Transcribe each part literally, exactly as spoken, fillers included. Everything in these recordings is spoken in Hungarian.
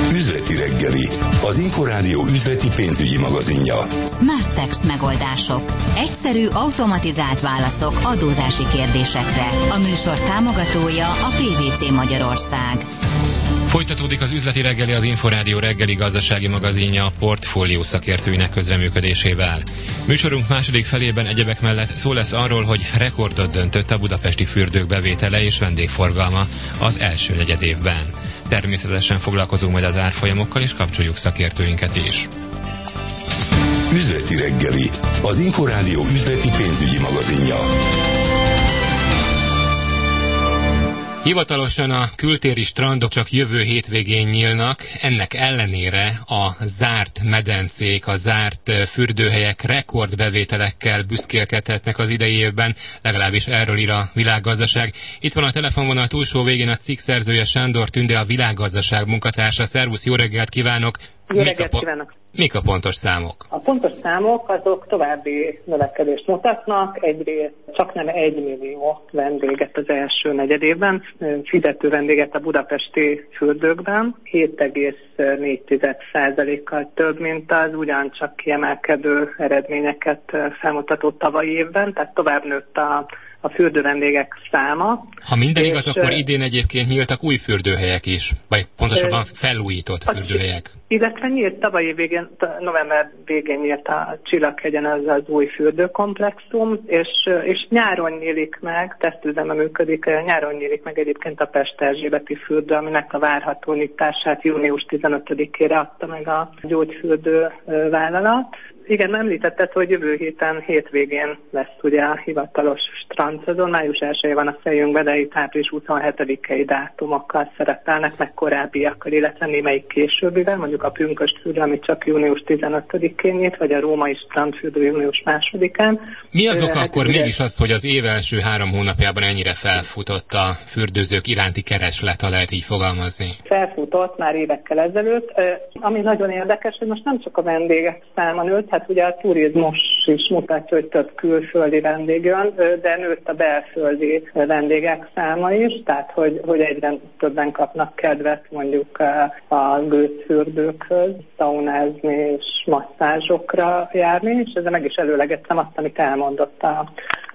Üzleti reggeli, az Inforádió üzleti pénzügyi magazinja. Smart Text megoldások. Egyszerű, automatizált válaszok adózási kérdésekre. A műsor támogatója a pé vé cé Magyarország. Folytatódik az üzleti reggeli, az Inforádió reggeli gazdasági magazinja a portfólió szakértőinek közreműködésével. Műsorunk második felében egyebek mellett szó lesz arról, hogy rekordot döntött a budapesti fürdők bevétele és vendégforgalma az első negyedévben. Természetesen foglalkozunk majd az árfolyamokkal, és kapcsoljuk szakértőinket is. Üzleti reggeli, az Inforádió üzleti pénzügyi magazinja. Hivatalosan a kültéri strandok csak jövő hétvégén nyílnak, ennek ellenére a zárt medencék, a zárt fürdőhelyek rekordbevételekkel büszkélkedhetnek az idei évben, legalábbis erről ír a Világgazdaság. Itt van a telefonvonal túlsó végén a cikk szerzője, Sándor Tünde, a Világgazdaság munkatársa. Szervusz, jó reggelt kívánok! Jó reggelt kívánok! Mik a pontos számok? A pontos számok azok további növekedést mutatnak. Egyrészt csak nem egy millió vendéget az első negyedévben, fizető vendéget a budapesti fürdőkben, hét egész négy százalékkal több, mint az ugyancsak kiemelkedő eredményeket felmutató tavalyi évben, tehát tovább nőtt a a fürdővendégek száma. Ha minden igaz, akkor idén egyébként nyíltak új fürdőhelyek is, vagy pontosabban felújított fürdőhelyek. Illetve nyílt tavalyi végén, november végén nyílt a Csillaghegyen az az új fürdőkomplexum, és, és nyáron nyílik meg, tesztüzemben működik, nyáron nyílik meg egyébként a Pest-Erzsébeti fürdő, aminek a várható nyitását június tizenötödikére adta meg a gyógyfürdő vállalat. Igen, említetted, hogy jövő héten, hétvégén lesz ugye a hivatalos strandszezon, május elsején van a fejünkben, de itt április huszonhetedikei dátumokkal szerepelnek, meg korábbiakkal, illetve némelyik későbbivel, mondjuk a Pünkösdfürdő, ami csak június tizenötödikén nyit, vagy a római strandfürdő június másodikán. Mi az oka hát, akkor ugye... mégis az, hogy az év első három hónapjában ennyire felfutott a fürdőzők iránti kereslet, ha lehet így fogalmazni? Felfutott már évekkel ezelőtt. Ami nagyon érdekes, hogy most nem csak a vendégek száma nőtt, hát ugye a turizmus is mutatja, hogy több külföldi vendég jön, de nőtt a belföldi vendégek száma is, tehát hogy, hogy egyre többen kapnak kedvet mondjuk a gőzfürdőkhöz, szaunázni és masszázsokra járni, és ezzel meg is előlegeztem azt, amit elmondott a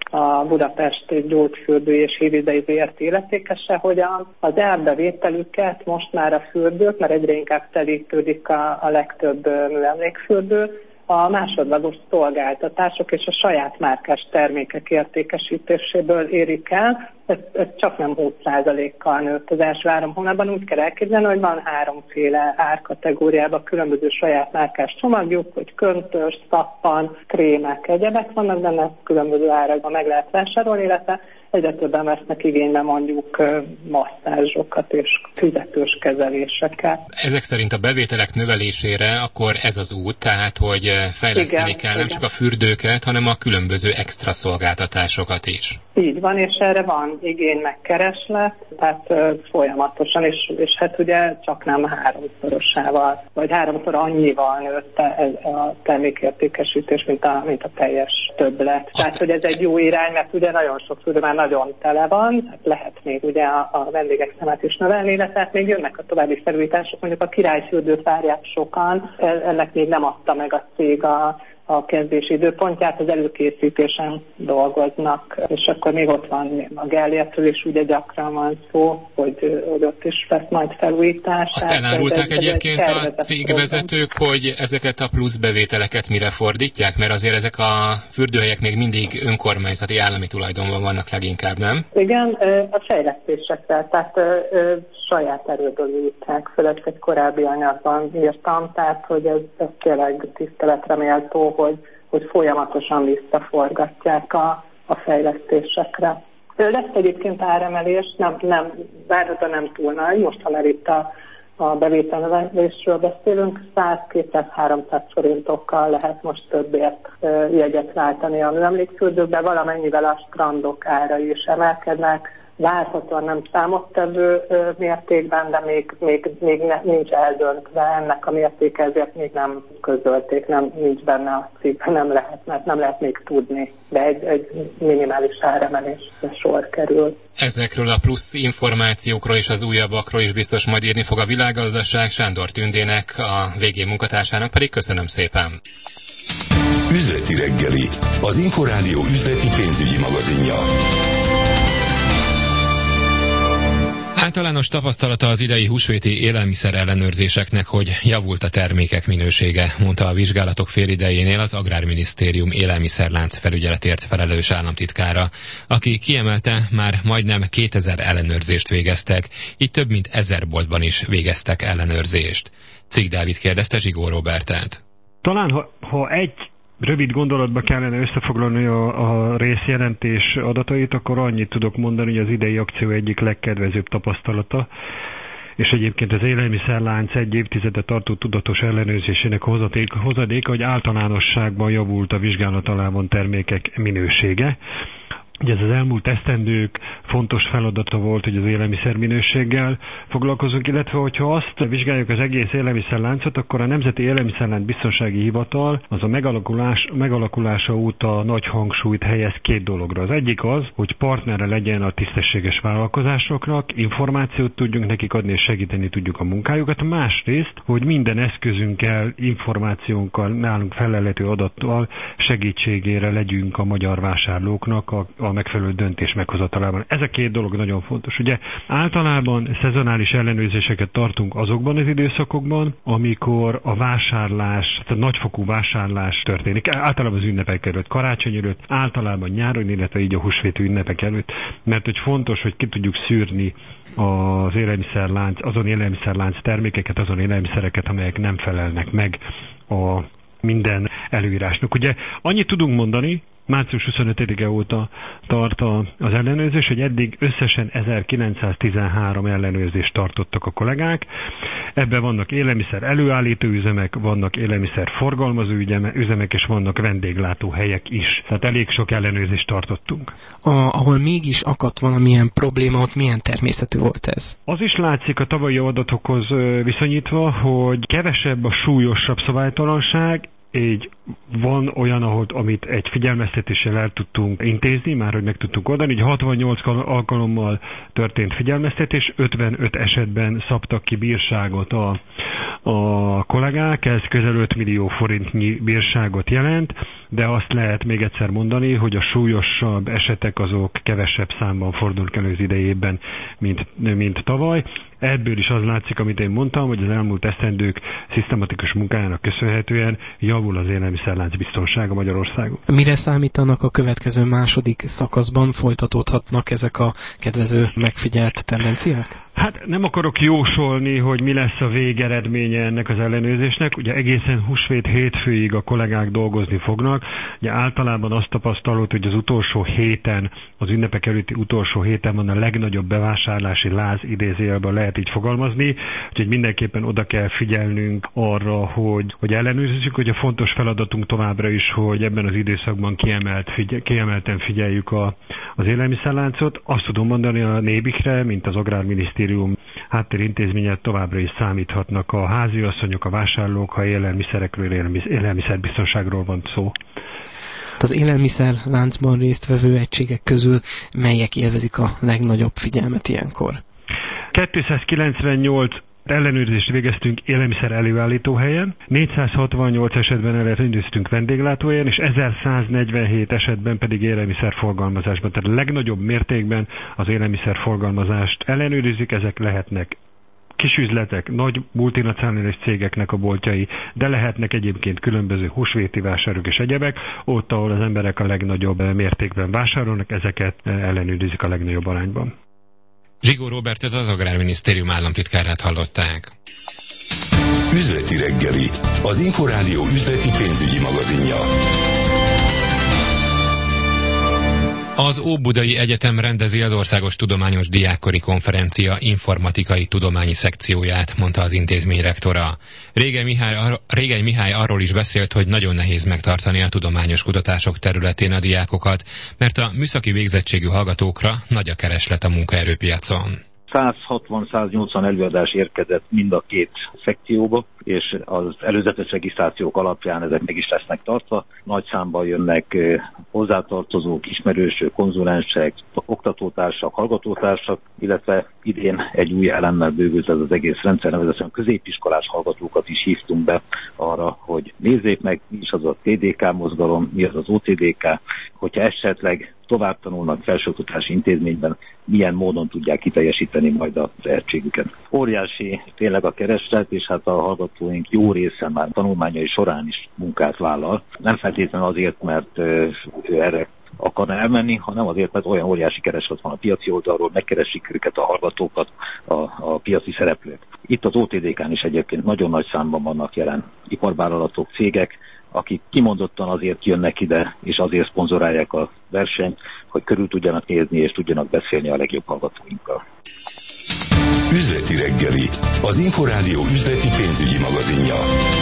a budapesti gyógyfürdő és hívidei zé er té illetékese, hogy a, az árbevételüket most már a fürdők, mert egyre inkább telítődik a, a legtöbb műemlékfürdő, a másodlagos szolgáltatások és a saját márkás termékek értékesítéséből érik el. Ez, ez csak nem húsz százalékkal nőtt az első három hónapban. Úgy kell elképzelni, hogy van háromféle árkategóriában különböző saját márkás csomagjuk, hogy köntös, szappan, krémek, egyebek vannak benne, különböző árakban meg lehet vásárolni, illetve egyre többen vesznek igénybe mondjuk masszázsokat és fizetős kezeléseket. Ezek szerint a bevételek növelésére akkor ez az út, tehát hogy fejleszteni igen, kell igen. nem csak a fürdőket, hanem a különböző extra szolgáltatásokat is. Így van, és erre van igény meg kereslet, tehát uh, folyamatosan, és, és hát ugye csak nem háromszorosával, vagy háromszor annyival nőtt a termékértékesítés, mint a, mint a teljes többlet. Azt... Tehát, hogy ez egy jó irány, mert ugye nagyon sok fürdő már nagyon tele van, hát lehet még ugye a, a vendégek számát is növelni, de tehát még jönnek a további felújítások, mondjuk a királyfürdőt várják sokan, ennek még nem adta meg a cég a a kezdési időpontját, az előkészítésen dolgoznak, és akkor még ott van a Gellértről is ugye gyakran van szó, hogy, hogy ott is lesz majd felújítás. Azt elárulták ez, egyébként ez a cégvezetők, hogy ezeket a plusz bevételeket mire fordítják, mert azért ezek a fürdőhelyek még mindig önkormányzati állami tulajdonban vannak leginkább, nem? Igen, a fejlesztésekkel, tehát saját erőből ültek, főleg egy korábbi anyagban írtam, tehát hogy ez, ez tényleg tiszteletre méltó, hogy, hogy folyamatosan visszaforgatják a, a fejlesztésekre. Lesz egyébként áremelés, nem, nem, várhatóan nem túl nagy, most ha már itt a, a bevételnövelésről beszélünk, száz-kétszáz-háromszáz forintokkal lehet most többért jegyet váltani a műemlékfürdőkbe, valamennyivel a strandok árai is emelkednek, várhatóan nem számottevő mértékben, de még, még, még ne, nincs eldöntve ennek a mértéke, ezért még nem közölték, nem, nincs benne a cikkben, nem lehet, mert nem lehet még tudni, de egy, egy minimális áremelésre sor kerül. Ezekről a plusz információkról és az újabbakról is biztos majd írni fog a Világgazdaság. Sándor Tündének, a vé gé munkatársának pedig köszönöm szépen. Üzleti reggeli, az Inforádió üzleti pénzügyi magazinja. Általános tapasztalata az idei húsvéti élelmiszer ellenőrzéseknek, hogy javult a termékek minősége, mondta a vizsgálatok félidejénél az Agrárminisztérium élelmiszerlánc felügyeletért felelős államtitkára, aki kiemelte, már majdnem kétezer ellenőrzést végeztek, így több mint ezer boltban is végeztek ellenőrzést. Cig Dávid kérdezte Zsigó Robertet. Talán, ha, ha egy rövid gondolatba kellene összefoglalni a, a részjelentés adatait, akkor annyit tudok mondani, hogy az idei akció egyik legkedvezőbb tapasztalata, és egyébként az élelmiszerlánc egy évtizede tartó tudatos ellenőrzésének hozadéka, hogy általánosságban javult a vizsgálat alá vont termékek minősége. Ugye ez az elmúlt esztendők fontos feladata volt, hogy az élelmiszer minőséggel foglalkozunk, illetve hogyha azt vizsgáljuk az egész élelmiszerláncot, akkor a Nemzeti Élelmiszerlánc Biztonsági Hivatal az a megalakulás, megalakulása óta nagy hangsúlyt helyez két dologra. Az egyik az, hogy partnere legyen a tisztességes vállalkozásoknak, információt tudjunk nekik adni és segíteni tudjuk a munkájukat. Másrészt, hogy minden eszközünkkel, információnkkal, nálunk felelhető adattal segítségére legyünk a magyar vásárlóknak a a megfelelő döntés meghozatalában. Ez a két dolog nagyon fontos. Ugye általában szezonális ellenőrzéseket tartunk azokban az időszakokban, amikor a vásárlás, a nagyfokú vásárlás történik. Általában az ünnepek előtt, karácsony előtt, általában nyáron, illetve így a húsvéti ünnepek előtt, mert hogy fontos, hogy ki tudjuk szűrni az élelmiszerlánc, azon élelmiszerlánc termékeket, azon élelmiszereket, amelyek nem felelnek meg a minden előírásnak. Ugye annyit tudunk mondani, március huszonötödike óta tart az ellenőrzés, hogy eddig összesen ezerkilencszáztizenhárom ellenőrzést tartottak a kollégák. Ebben vannak élelmiszer előállító üzemek, vannak élelmiszer forgalmazó üzemek, és vannak vendéglátóhelyek is. Tehát elég sok ellenőrzést tartottunk. A, ahol mégis akadt valamilyen probléma, ott milyen természetű volt ez? Az is látszik a tavalyi adatokhoz viszonyítva, hogy kevesebb a súlyosabb szabálytalanság, így van olyan, ahol, amit egy figyelmeztetéssel el tudtunk intézni, már hogy meg tudtunk oldani, így hatvannyolc alkalommal történt figyelmeztetés, ötvenöt esetben szabtak ki bírságot a, a kollégák, ez közel öt millió forintnyi bírságot jelent, de azt lehet még egyszer mondani, hogy a súlyosabb esetek azok kevesebb számban fordulnak elő az idejében, mint, mint tavaly. Ebből is az látszik, amit én mondtam, hogy az elmúlt esztendők szisztematikus munkájának köszönhetően javul az élelmiszerlánc biztonsága Magyarországon. Mire számítanak a következő második szakaszban? Folytatódhatnak ezek a kedvező megfigyelt tendenciák? Hát nem akarok jósolni, hogy mi lesz a végeredménye ennek az ellenőrzésnek. Ugye egészen húsvét hétfőig a kollégák dolgozni fognak. Ugye általában azt tapasztalod, hogy az utolsó héten, az ünnepek előtti utolsó héten van a legnagyobb bevásárlási láz, idézőjelben lehet így fogalmazni. Úgyhogy mindenképpen oda kell figyelnünk arra, hogy, hogy ellenőrizzük, hogy a fontos feladatunk továbbra is, hogy ebben az időszakban kiemelt, figyel, kiemelten figyeljük a, az élelmiszerláncot. Azt tudom mondani a nébikre, mint az Agrárminisztérium háttérintézménye, továbbra is számíthatnak a háziasszonyok, a vásárlók, ha élelmiszerekről, élelmiszerbiztonságról van szó. Az élelmiszerláncban résztvevő egységek közül melyek élvezik a legnagyobb figyelmet ilyenkor? kétszázkilencvennyolc ellenőrzést végeztünk élelmiszer előállító helyen, négyszázhatvannyolc esetben ellenőriztünk vendéglátóhelyen, és ezerszáznegyvenhét esetben pedig élelmiszerforgalmazásban. Tehát a legnagyobb mértékben az élelmiszerforgalmazást ellenőrizik, ezek lehetnek kisüzletek, nagy multinacionális cégeknek a boltjai, de lehetnek egyébként különböző húsvéti vásárok és egyebek, ott, ahol az emberek a legnagyobb mértékben vásárolnak, ezeket ellenőrizik a legnagyobb arányban. Zsigó Robertet, az Agrárminisztérium államtitkárát hallották. Üzleti reggeli, az Inforádió üzleti pénzügyi magazinja. Az Óbudai Egyetem rendezi az Országos Tudományos Diákkori Konferencia informatikai tudományi szekcióját, mondta az intézmény rektora. Régely Mihály, Régely Mihály arról is beszélt, hogy nagyon nehéz megtartani a tudományos kutatások területén a diákokat, mert a műszaki végzettségű hallgatókra nagy a kereslet a munkaerőpiacon. száz hatvan száz nyolcvan előadás érkezett mind a két szekcióba, és az előzetes regisztrációk alapján ezek meg is lesznek tartva. Nagy számban jönnek hozzátartozók, ismerősök, konzulensek, oktatótársak, hallgatótársak, illetve idén egy új elemmel bővült ez az egész rendszer, nevezetesen középiskolás hallgatókat is hívtunk be arra, hogy nézzék meg, mi is az a té dé ká mozgalom, mi az az o té dé ká, hogyha esetleg tovább tanulnak felsőoktatási intézményben, milyen módon tudják kiteljesíteni majd a tehetségüket. Óriási tényleg a kereslet, és hát a hallgatóink jó része már tanulmányai során is munkát vállal. Nem feltétlenül azért, mert ő erre akarna elmenni, hanem azért, mert olyan óriási kereslet van a piaci oldalról, megkeresik őket a hallgatókat, a, a piaci szereplők. Itt az o té dé kán is egyébként nagyon nagy számban vannak jelen iparvállalatok, cégek, akik kimondottan azért jönnek ide, és azért szponzorálják a versenyt, hogy körül tudjanak nézni, és tudjanak beszélni a legjobb hallgatóinkkal. Üzleti reggeli, az Inforádió üzleti pénzügyi magazinja.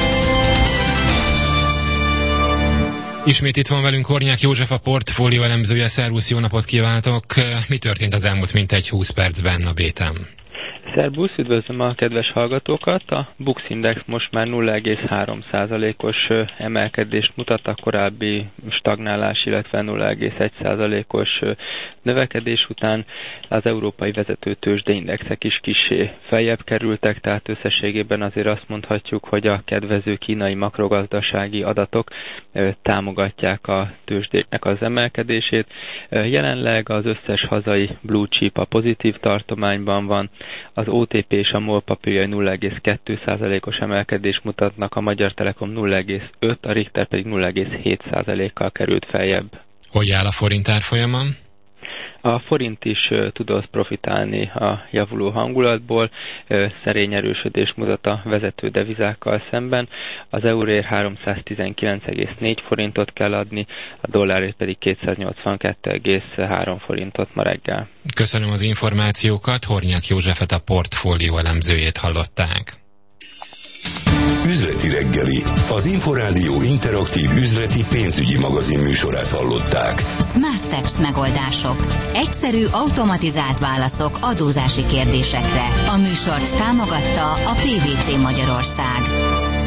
Ismét itt van velünk Hornyák József, a portfólió elemzője. Szervusz, jó napot kívánok! Mi történt az elmúlt mintegy húsz percben a béten? Szerbusz, üdvözlöm a kedves hallgatókat! A Bux Index most már nulla egész három százalékos emelkedést mutat, a korábbi stagnálás, illetve nulla egész egy százalékos növekedés után. Az európai vezető tőzsdeindexek is kissé feljebb kerültek, tehát összességében azért azt mondhatjuk, hogy a kedvező kínai makrogazdasági adatok támogatják a tőzsdének az emelkedését. Jelenleg az összes hazai blue chip a pozitív tartományban van, az o té pé és a MOL papírjai nulla egész kettő százalékos emelkedést mutatnak, a Magyar Telekom nulla egész öt, a Richter pedig nulla egész hét százalékkal került feljebb. Hogy áll a forint árfolyamon? A forint is uh, tudott profitálni a javuló hangulatból, uh, szerény erősödés mutat a vezető devizákkal szemben, az euróért háromszáztizenkilenc egész négy forintot kell adni, a dollárért pedig kétszáznyolcvankettő egész három forintot ma reggel. Köszönöm az információkat, Hornyák Józsefet, a portfólió elemzőjét hallották. Üzleti reggeli, az Inforádió interaktív üzleti pénzügyi magazin műsorát hallották. Smart Text megoldások. Egyszerű, automatizált válaszok adózási kérdésekre. A műsort támogatta a pé vé cé Magyarország.